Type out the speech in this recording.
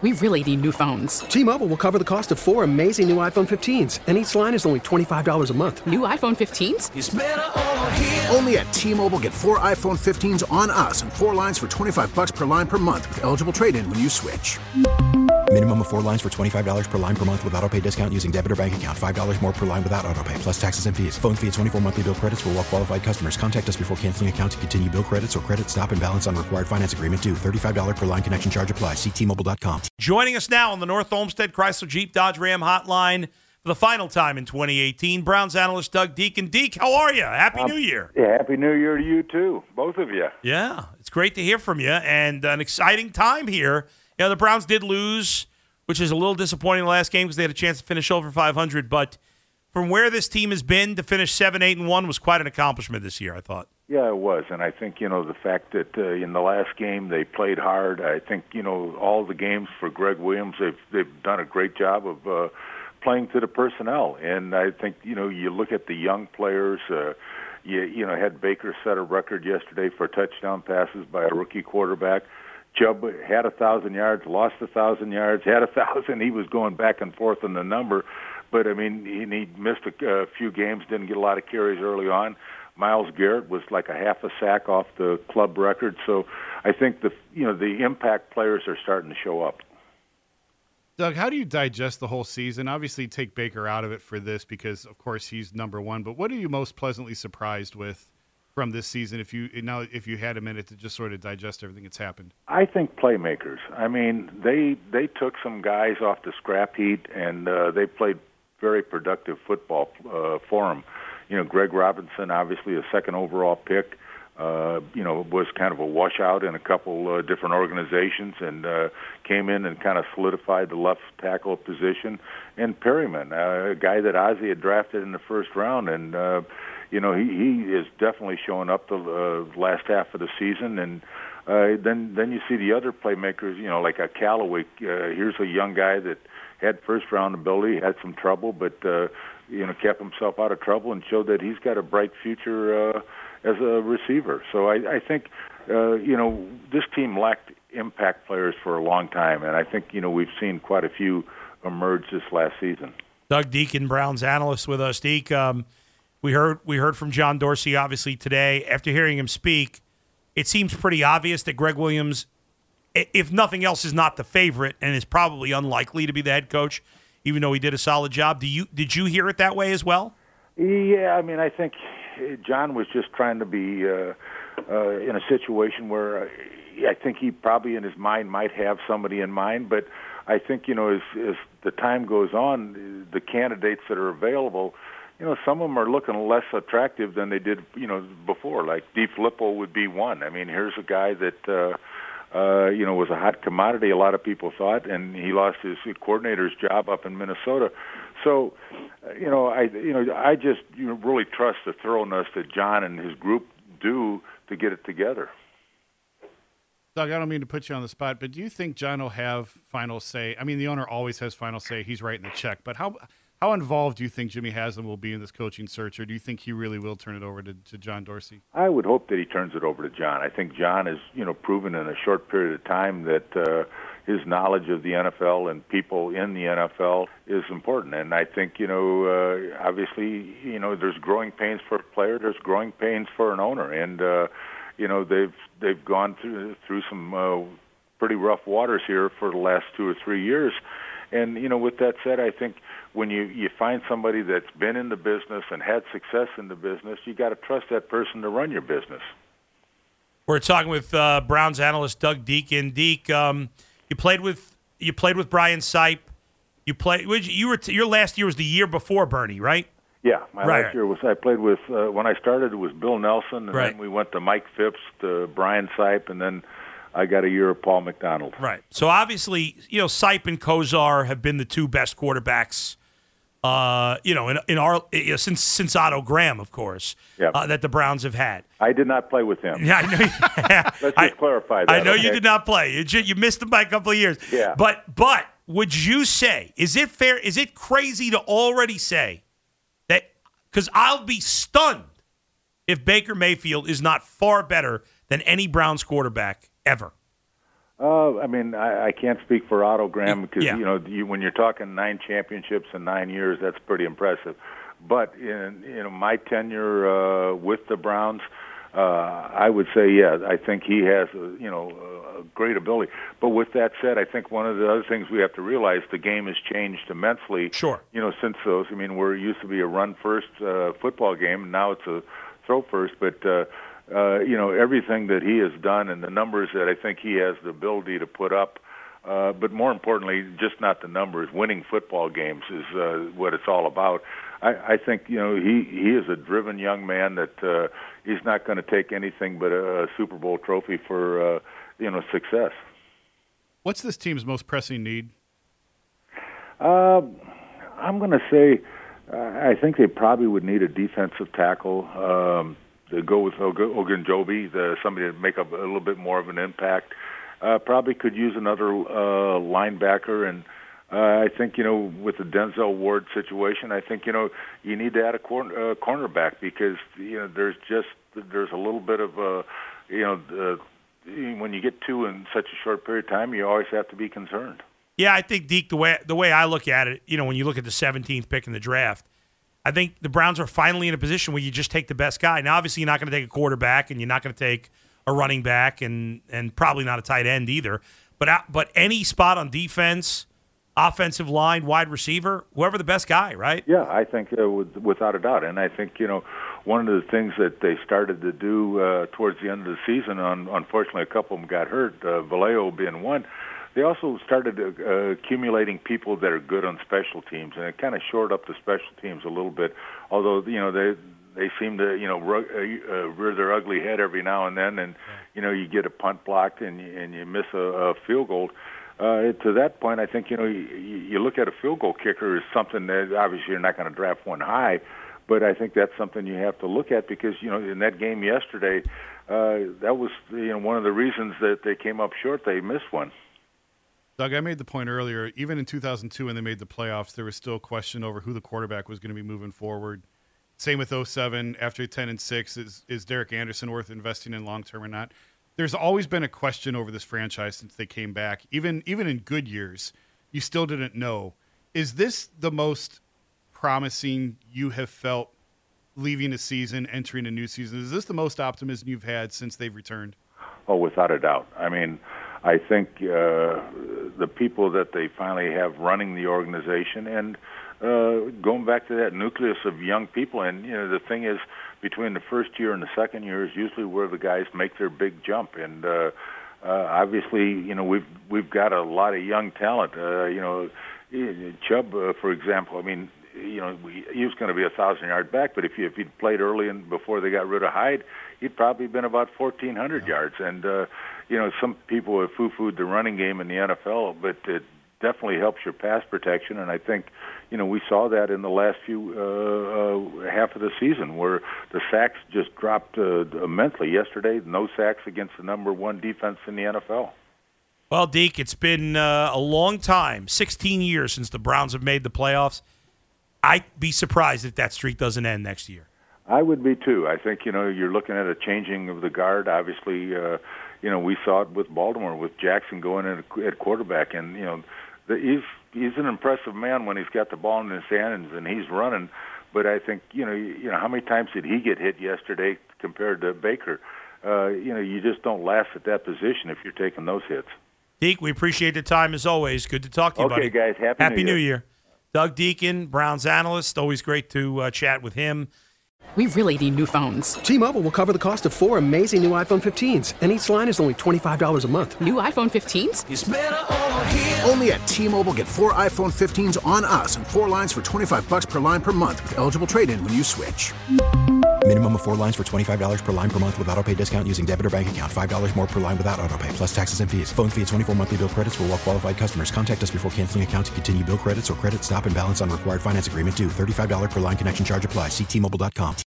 We really need new phones. T-Mobile will cover the cost of 4 amazing new iPhone 15s, and each line is only $25 a month. New iPhone 15s? It's better over here. Only at T-Mobile, get 4 iPhone 15s on us and 4 lines for $25 per line per month with eligible trade-in when you switch. Minimum of 4 lines for $25 per line per month with autopay discount using debit or bank account. $5 more per line without autopay, plus taxes and fees. Phone fee at 24 monthly bill credits for well-qualified customers. Contact us before canceling account to continue bill credits or credit stop and balance on required finance agreement due. $35 per line connection charge applies. See T-Mobile.com. Joining us now on the North Olmsted Chrysler Jeep Dodge Ram hotline for the final time in 2018, Browns analyst Doug Deacon. Deke, how are you? Happy New Year. Yeah, Happy New Year to you, too, both of you. Yeah, it's great to hear from you, and an exciting time here. You know, the Browns did lose, which is a little disappointing in the last game because they had a chance to finish over 500, but from where this team has been to finish 7-8-1 was quite an accomplishment this year, I thought. Yeah, it was, and I think, the fact that in the last game they played hard, I think, all the games for Greg Williams, they've done a great job of playing to the personnel, and I think, you look at the young players, you had Baker set a record yesterday for touchdown passes by a rookie quarterback. Chubb had 1,000 yards, lost 1,000 yards, had 1,000. He was going back and forth on the number, but I mean, he missed a few games, didn't get a lot of carries early on. Myles Garrett was like a half a sack off the club record, so I think the impact players are starting to show up. Doug, how do you digest the whole season? Obviously, take Baker out of it for this because, of course, he's number one. But what are you most pleasantly surprised with from this season? If you had a minute to just sort of digest everything that's happened, I think playmakers. I mean, they took some guys off the scrap heap and they played very productive football for them. Greg Robinson, obviously a second overall pick, was kind of a washout in a couple different organizations and came in and kind of solidified the left tackle position. And Perryman, a guy that Ozzie had drafted in the first round, and he is definitely showing up the last half of the season. And then you see the other playmakers, like a Callaway. Here's a young guy that had first-round ability, had some trouble, but kept himself out of trouble and showed that he's got a bright future as a receiver. So I think, this team lacked impact players for a long time, and I think, we've seen quite a few emerge this last season. Doug Deacon, Browns analyst with us. Deke, we heard from John Dorsey, obviously, today. After hearing him speak, it seems pretty obvious that Greg Williams, if nothing else, is not the favorite and is probably unlikely to be the head coach, even though he did a solid job. Did you hear it that way as well? Yeah, I mean, I think John was just trying to be in a situation where I think he probably in his mind might have somebody in mind, but I think, as the time goes on, the candidates that are available, some of them are looking less attractive than they did, before. Like DeFilippo would be one. I mean, here's a guy that was a hot commodity, a lot of people thought, and he lost his coordinator's job up in Minnesota. So, I just really trust the thoroughness that John and his group do to get it together. Doug, I don't mean to put you on the spot, but do you think John will have final say? I mean, the owner always has final say. He's writing the check. But how involved do you think Jimmy Haslam will be in this coaching search, or do you think he really will turn it over to John Dorsey? I would hope that he turns it over to John. I think John has, proven in a short period of time that his knowledge of the NFL and people in the NFL is important. And I think, obviously, there's growing pains for a player, there's growing pains for an owner. And, they've gone through some pretty rough waters here for the last 2 or 3 years. And, with that said, I think when you find somebody that's been in the business and had success in the business, you got to trust that person to run your business. We're talking with Browns analyst Doug Deacon. Deke, you played with Brian Sipe. Your last year was the year before Bernie, right? Yeah, my last year was I played with when I started it was Bill Nelson, and then we went to Mike Phipps, to Brian Sipe, and then I got a year of Paul McDonald. Right. So obviously, Sipe and Kosar have been the two best quarterbacks, in our since Otto Graham, of course, that the Browns have had. I did not play with him. Yeah, I know. Let's just clarify that. I know you did not play. You missed him by a couple of years. Yeah. But would you say, is it fair? Is it crazy to already say that? Because I'll be stunned if Baker Mayfield is not far better than any Browns quarterback ever. I mean, I can't speak for Otto Graham because, Yeah. When you're talking 9 championships in 9 years, that's pretty impressive. But in my tenure with the Browns, I would say, yeah, I think he has, a great ability. But with that said, I think one of the other things we have to realize, the game has changed immensely. Sure. Since those. I mean, where it used to be a run-first football game, now it's a throw-first. But, everything that he has done and the numbers that I think he has the ability to put up, but more importantly, just not the numbers. Winning football games is what it's all about. I think he is a driven young man that he's not going to take anything but a Super Bowl trophy for success. What's this team's most pressing need? I'm going to say I think they probably would need a defensive tackle to go with Ogunjobi, somebody to make a little bit more of an impact. Probably could use another linebacker, and I think with the Denzel Ward situation, I think you need to add a cornerback because there's a little bit of when you get 2 in such a short period of time, you always have to be concerned. Yeah, I think, Deke, the way I look at it, when you look at the 17th pick in the draft, I think the Browns are finally in a position where you just take the best guy. Now, obviously, you're not going to take a quarterback, and you're not going to take a running back, and probably not a tight end either. But any spot on defense, offensive line, wide receiver, whoever the best guy, right? Yeah, I think without a doubt. And I think, one of the things that they started to do towards the end of the season, unfortunately a couple of them got hurt, Vallejo being one, they also started accumulating people that are good on special teams, and it kind of shored up the special teams a little bit, although, they seem to, rear their ugly head every now and then, and, you get a punt blocked and you miss a field goal. To that point, I think, you look at a field goal kicker as something that obviously you're not going to draft one high, but I think that's something you have to look at because, in that game yesterday, that was, one of the reasons that they came up short. They missed one. Doug, I made the point earlier, even in 2002 when they made the playoffs, there was still a question over who the quarterback was going to be moving forward. Same with 2007, after 10-6, is Derek Anderson worth investing in long-term or not? There's always been a question over this franchise since they came back. Even in good years, you still didn't know. Is this the most promising you have felt leaving a season, entering a new season? Is this the most optimism you've had since they've returned? Oh, without a doubt. I mean, I think the people that they finally have running the organization and going back to that nucleus of young people, and the thing is, between the first year and the second year is usually where the guys make their big jump, and obviously, we've got a lot of young talent. Chubb, for example, I mean, he was going to be a 1,000-yard back, but if he'd played early and before they got rid of Hyde, he'd probably been about 1,400 yards. And some people have foo-fooed the running game in the NFL, but it definitely helps your pass protection. And I think, we saw that in the last few half of the season where the sacks just dropped immensely. Yesterday, no sacks against the number 1 defense in the NFL. Well, Deke, it's been a long time, 16 years since the Browns have made the playoffs. I'd be surprised if that streak doesn't end next year. I would be too. I think, you're looking at a changing of the guard. Obviously, we saw it with Baltimore, with Jackson going in at quarterback. And, he's an impressive man when he's got the ball in his hands and he's running. But I think, how many times did he get hit yesterday compared to Baker? You just don't last at that position if you're taking those hits. Deke, we appreciate the time as always. Good to talk to you, buddy. Okay, guys. Happy New Year. Doug Deacon, Browns analyst. Always great to chat with him. We really need new phones. T-Mobile will cover the cost of 4 amazing new iPhone 15s, and each line is only $25 a month. New iPhone 15s? It's better over here. Only at T-Mobile, get 4 iPhone 15s on us and 4 lines for $25 per line per month with eligible trade-in when you switch. Minimum of 4 lines for $25 per line per month with autopay discount using debit or bank account. $5 more per line without autopay, plus taxes and fees. Phone fee at 24 monthly bill credits for well-qualified customers. Contact us before canceling account to continue bill credits or credit stop and balance on required finance agreement due. $35 per line connection charge applies. See T-Mobile.com.